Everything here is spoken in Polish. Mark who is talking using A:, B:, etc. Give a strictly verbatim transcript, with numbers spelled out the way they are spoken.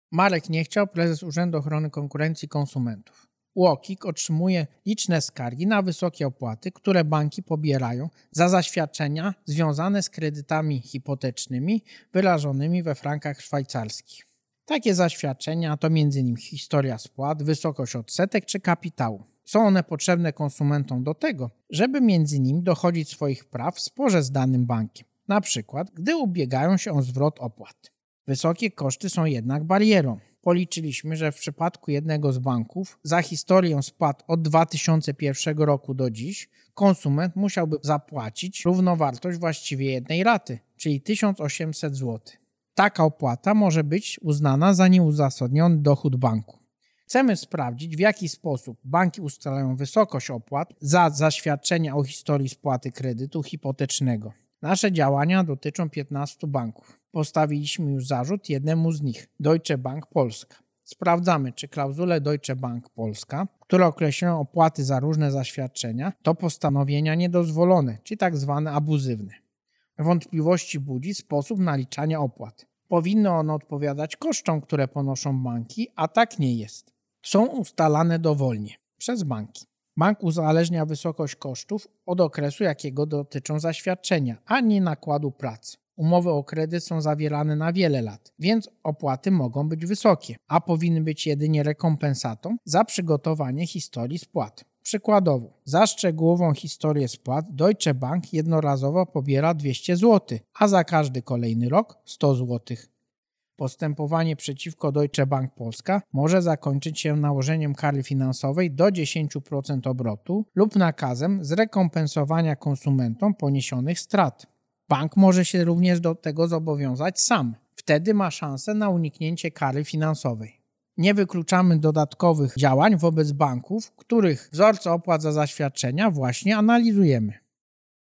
A: Marek Niechciał, prezes Urzędu Ochrony Konkurencji i Konsumentów. UOKiK otrzymuje liczne skargi na wysokie opłaty, które banki pobierają za zaświadczenia związane z kredytami hipotecznymi wyrażonymi we frankach szwajcarskich. Takie zaświadczenia to m.in. historia spłat, wysokość odsetek czy kapitału. Są one potrzebne konsumentom do tego, żeby m.in. dochodzić swoich praw w sporze z danym bankiem, na przykład gdy ubiegają się o zwrot opłat. Wysokie koszty są jednak barierą. Policzyliśmy, że w przypadku jednego z banków za historię spłat od dwa tysiące pierwszego roku do dziś konsument musiałby zapłacić równowartość właściwie jednej raty, czyli tysiąc osiemset złotych. Taka opłata może być uznana za nieuzasadniony dochód banku. Chcemy sprawdzić, w jaki sposób banki ustalają wysokość opłat za zaświadczenia o historii spłaty kredytu hipotecznego. Nasze działania dotyczą piętnastu banków. Postawiliśmy już zarzut jednemu z nich, Deutsche Bank Polska. Sprawdzamy, czy klauzule Deutsche Bank Polska, które określają opłaty za różne zaświadczenia, to postanowienia niedozwolone, czy tak zwane abuzywne. Wątpliwości budzi sposób naliczania opłat. Powinny one odpowiadać kosztom, które ponoszą banki, a tak nie jest. Są ustalane dowolnie przez banki. Bank uzależnia wysokość kosztów od okresu, jakiego dotyczą zaświadczenia, a nie nakładu pracy. Umowy o kredyt są zawierane na wiele lat, więc opłaty mogą być wysokie, a powinny być jedynie rekompensatą za przygotowanie historii spłat. Przykładowo, za szczegółową historię spłat Deutsche Bank jednorazowo pobiera dwieście złotych, a za każdy kolejny rok sto złotych. Postępowanie przeciwko Deutsche Bank Polska może zakończyć się nałożeniem kary finansowej do dziesięć procent obrotu lub nakazem zrekompensowania konsumentom poniesionych strat. Bank może się również do tego zobowiązać sam. Wtedy ma szansę na uniknięcie kary finansowej. Nie wykluczamy dodatkowych działań wobec banków, których wzorce opłat za zaświadczenia właśnie analizujemy.